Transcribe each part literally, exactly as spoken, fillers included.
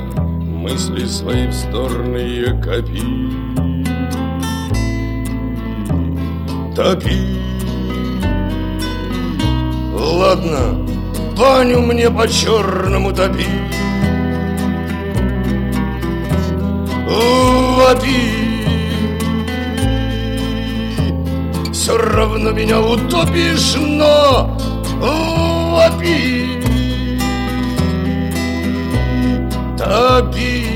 мысли свои вздорные копи. Топи. Ладно, баню мне по-черному топи. Вопи. Все равно меня утопишь, но вопи. Топи.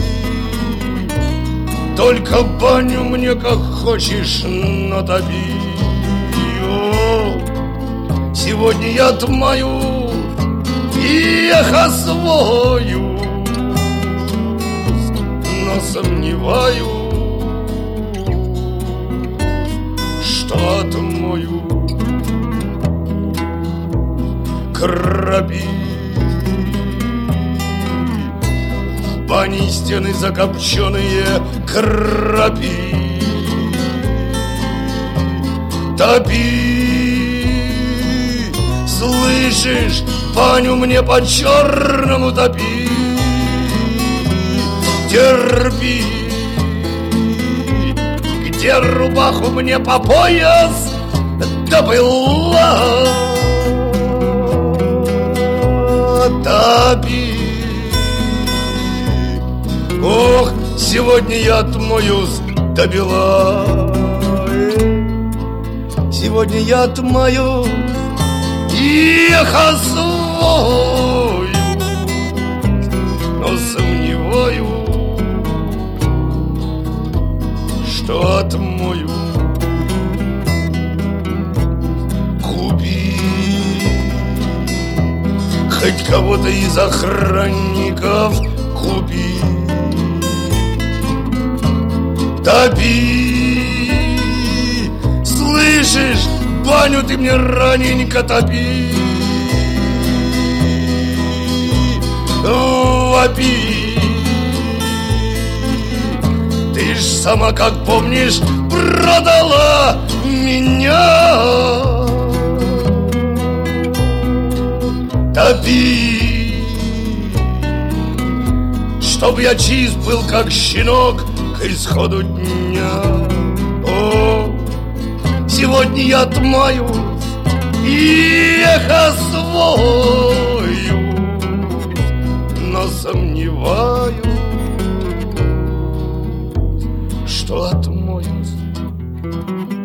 Только баню мне как хочешь, но топи. О, сегодня я отмою и эхо свою, но сомневаюсь, что отмою. Краби. Бани стены закопченные, краби. Топи. Слышишь, баню мне по-черному топи. Терпи. Где рубаху мне по пояс добыла? Топи. Ох, сегодня я отмоюсь до бела. Сегодня я отмоюсь и эхо свою, но сомневаюсь, что отмою. Купи хоть кого-то из охранников, купи. Топи. Слышишь, баню ты мне раненько топи. Вопи. Ты ж сама, как помнишь, продала меня. Топи. Чтоб я чист был, как щенок, к исходу дня. О, сегодня я отмоюсь и эхо свою, но сомневаюсь, что отмоюсь.